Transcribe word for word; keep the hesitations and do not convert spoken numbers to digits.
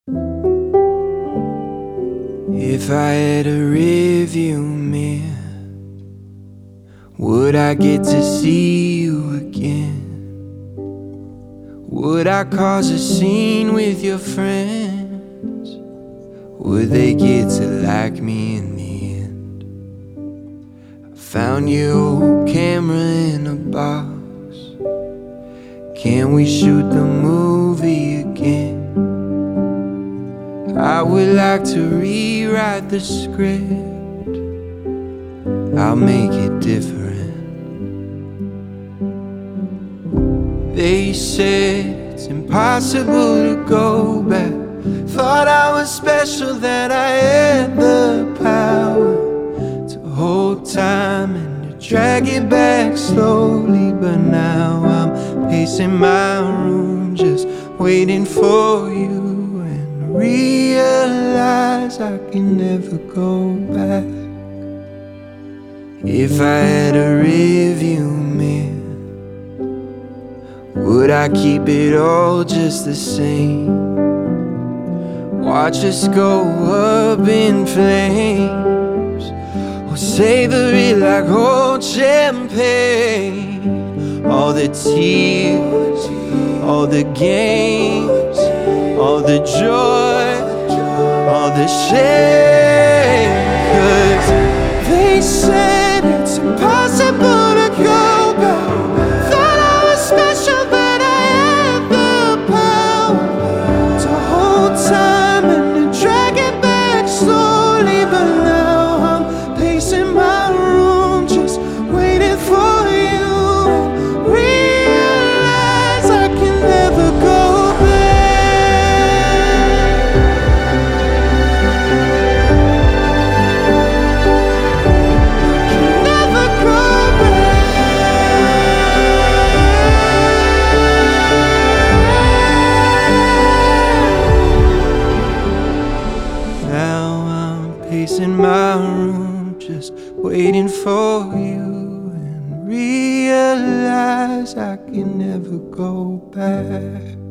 If I had a rearview mirror, would I get to see you again? Would I cause a scene with your friends? Would they get to like me in the end? I found your old camera in a box. Can we shoot the movie again? I would like to rewrite the script. I'll make it different. They said it's impossible to go back. Thought I was special, that I had the power to hold time and to drag it back slowly. But now I'm pacing my room, just waiting for you, and realize I can never go back. If I had a rearview mirror, would I keep it all just the same? Watch us go up in flames, or savor it like old champagne. All the tears, all the games, all the joy, all the shame. 'Cause they said it's impossible to go back. Thought I was special, that I had the power to hold time and to drag it back slowly. But now I'm pacing my room, just waiting for you, and realize I can never go back. Never go back. Now I'm pacing my room, just waiting for you, and realize I can never go back.